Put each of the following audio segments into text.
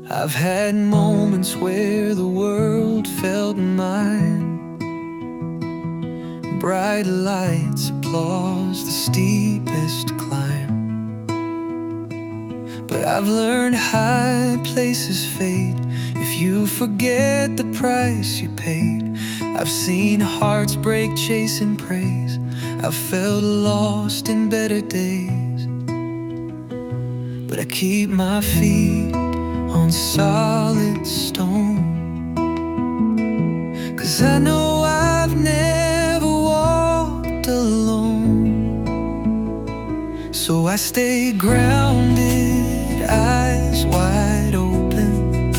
I've had moments where the world felt mine. Bright lights, applause, the steepest climb. But I've learned high places fade if you forget the price you paid. I've seen hearts break chasing praise. I've felt lost in better days. But I keep my feet on solid stone, 'cause I know I've never walked alone. So I stay grounded, eyes wide open,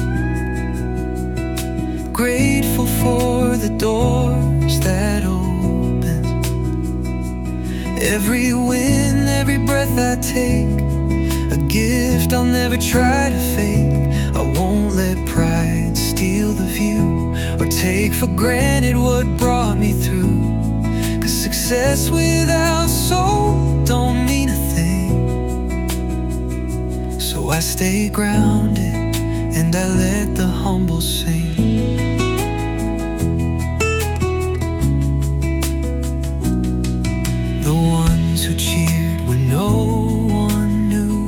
grateful for the doors that open. Every wind, every breath I take, a gift I'll never try to fake. I won't let pride steal the view, or take for granted what brought me through. 'Cause success without soul don't mean a thing. So I stay grounded and I let the humble sing. The ones who cheered when no one knew,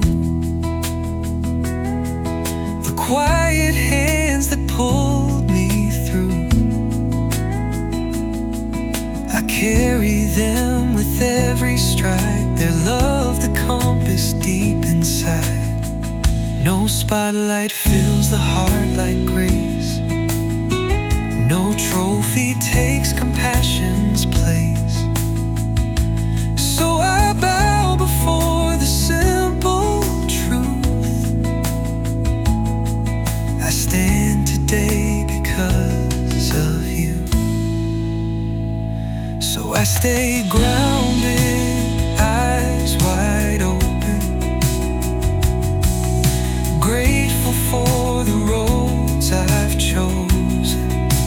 the quiet hands that pulled me through, I carry them with every stride. Their love, the compass deep inside. No spotlight fills the heart like grace. No trophy takes compassion's place. So I bow before the simple truth. I stand today because of you. So I stay grounded, eyes wide open, grateful for the roads I've chosen.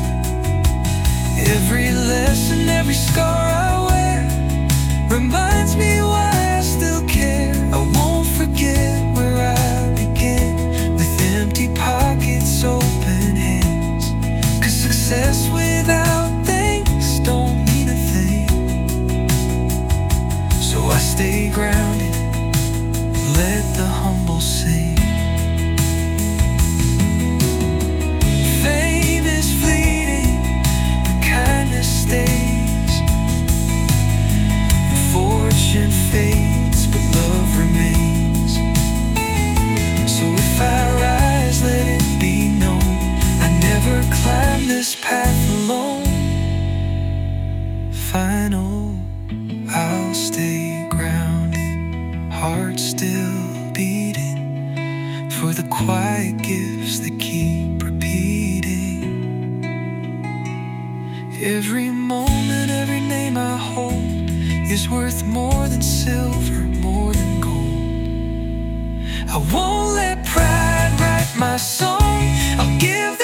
Every lesson, every scar I wear reminds me why I still care. I won't forget where I began, with empty pockets, open hands. 'Cause success without thanks don't mean a thing. So I stay grounded, let the humble sing. Fame is fleeting, but kindness stays. Fortune fades, but love remains. So if I rise, let it be known, I never climbed this path alone. Final, I'll stay grounded, heart still beating, for the quiet gifts that keep repeating. Every moment, every name I hold is worth more than silver, more than gold. I won't let pride write my song. I'll give